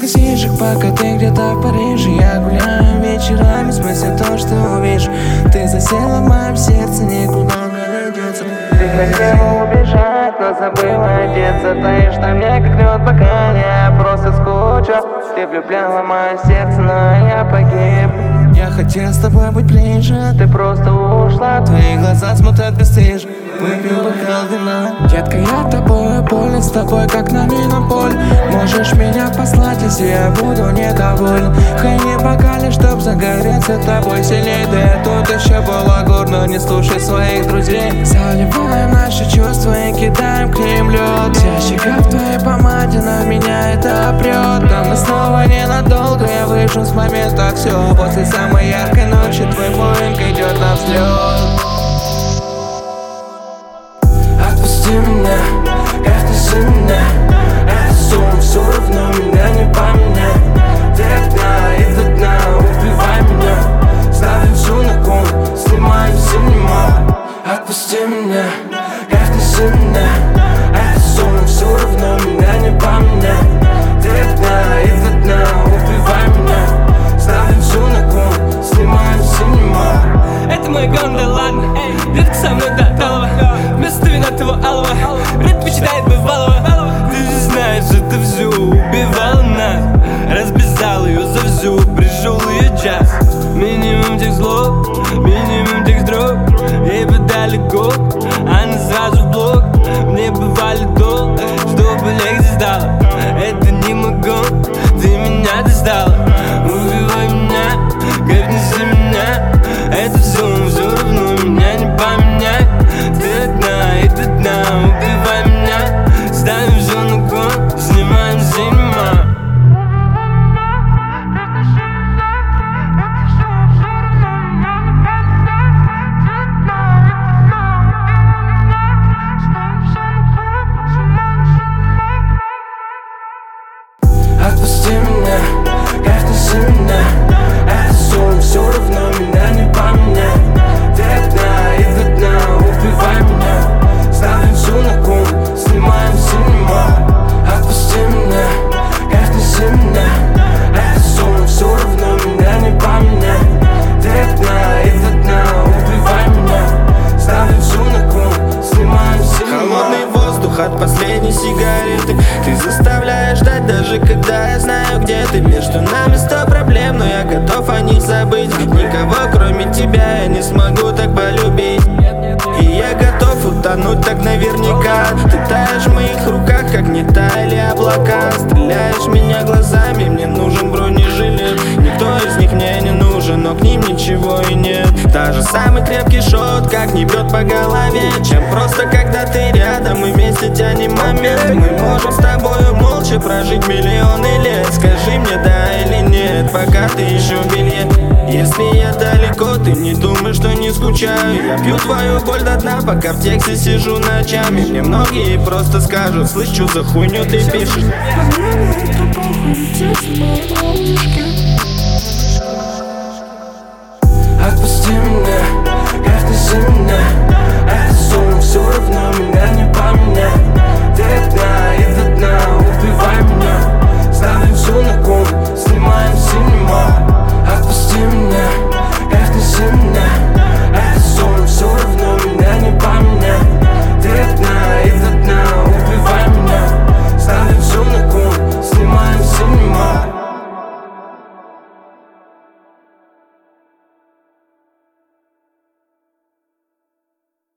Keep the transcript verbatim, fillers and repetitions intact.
скосишек, пока ты где-то в Париже. Я гуляю вечерами, в смысле то, что увижу. Ты засела в моем сердце, никуда не деться. Ты хотела убежать, но забыла одеться. Таишь там мне как лед в бокале, я просто скучал. Ты влюбляла в мое сердце, но я погиб. Я хотел с тобой быть ближе, ты просто ушла. Твои глаза смотрят бесстыже, выпил бокал вина. Детка, я тобой болен, с тобой как на минном поле. Можешь меня послать, если я буду недоволен. Хай не бокали, чтоб загореться тобой сильней. Да я тут еще балагур, но не слушай своих друзей. Заливаем наши чувства и кидаем к ним лед. Вся щека в твоей помаде, но меня это прет. Но мы снова ненадолго, я выжил с момента все. После самой яркой ночи твой поинг идет на взлет. Отпусти меня, как ты сильна. Это сон, все равно меня не поменяй. Ты от дна и до дна, убивай меня. Ставим все на кон, снимаем синема. Отпусти меня, как ты сильна. Это сон, все равно меня не поменяй. Ты от дна и до дна, убивай меня. Ставим все на кон, снимаем синема. Это мой гон, да ладно, эй, детка со мной до талого. Вместо вина твоего алого, предпочитает бывалого. Ты же знаешь, это все убивало нас. Разбезал ее за всю, пришел ее час. Минимум тех слов, минимум тех строк. Ей бы далеко, она сразу в блок. Мне бывали долго, чтобы легче стало. Это не могу, ты меня достала. Убивай меня, как неси меня. Это все, все равно меня не поменять. Ты одна и до дна, убивай меня. Ставим все на кон, снимаем синема. Отпусти меня, как ты сильна. Это сон, все равно меня не поменяй. Ты одна и до дна, убивай меня. Ставим все на кон, снимаем синема. Отпусти меня, как ты сильна. Это сон, все равно меня не поменяй. Ты одна и до дна, убивай меня. Ставим все на кон, снимаем синема. Холодный воздух от последней сигареты. Ты заставляешь ждать, даже когда я знаю, где ты. Между нами сто проблем, но я готов о них забыть. Никого кроме тебя я не смогу так полюбить. И я готов утонуть так наверняка. Ты таешь в моих руках, как не таяли облака. Стреляешь меня глазами, мне нужен бронежилет. Никто из них мне не нужен, но к ним ничего и нет. Даже самый крепкий шот, как не бьет по голове. Чем просто когда ты рядом и вместе тянем момент. Мы можем с тобою молча прожить миллионы лет. Скажи мне да или нет, пока ты еще в белье. Если я далеко, ты не думай, что не скучаю. Я пью твою боль до дна, пока в тексте сижу ночами. Мне многие просто скажут: слышь, что за хуйню ты пишешь.